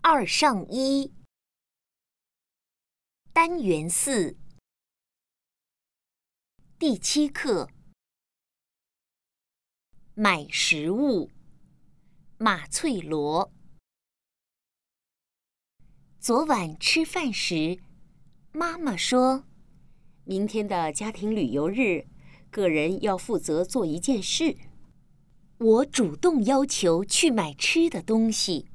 2上1单元4第7课买食物马翠罗。昨晚吃饭时，妈妈说， 明天的家庭旅游日，个人要负责做一件事。 我主动要求去买吃的东西。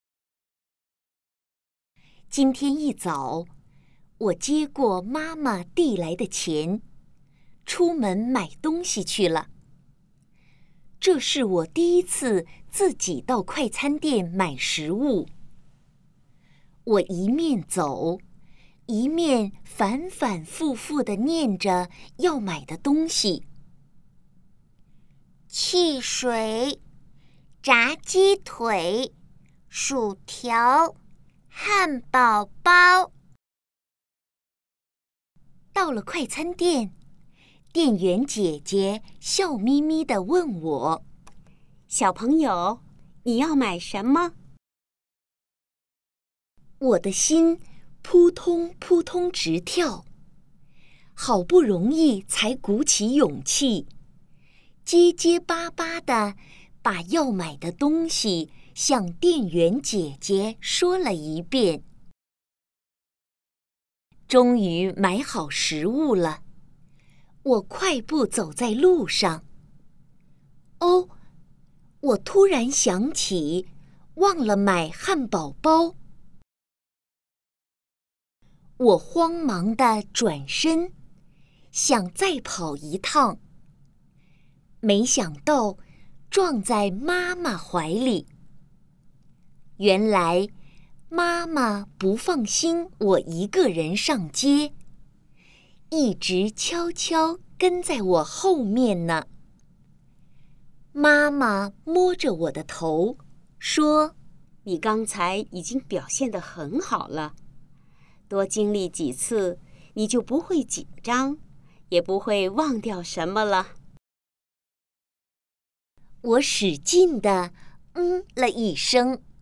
今天一早，我接过妈妈递来的钱，出门买东西去了。这是我第一次自己到快餐店买食物。我一面走，一面反反复复地念着要买的东西：汽水、炸鸡腿、薯条、汉堡包。到了快餐店，店员姐姐笑眯眯地问我：“ 小朋友，你要买什么？” 我的心扑通扑通直跳，好不容易才鼓起勇气，结结巴巴地把要买的东西向店员姐姐说了一遍。终于买好食物了，我快步走在路上。哦，我突然想起，忘了买汉堡包。我慌忙地转身，想再跑一趟，没想到撞在妈妈怀里。原来妈妈不放心我一个人上街，一直悄悄跟在我后面呢。妈妈摸着我的头，说：“ 你刚才已经表现得很好了。多经历几次，你就不会紧张，也不会忘掉什么了。” 我使劲地了一声。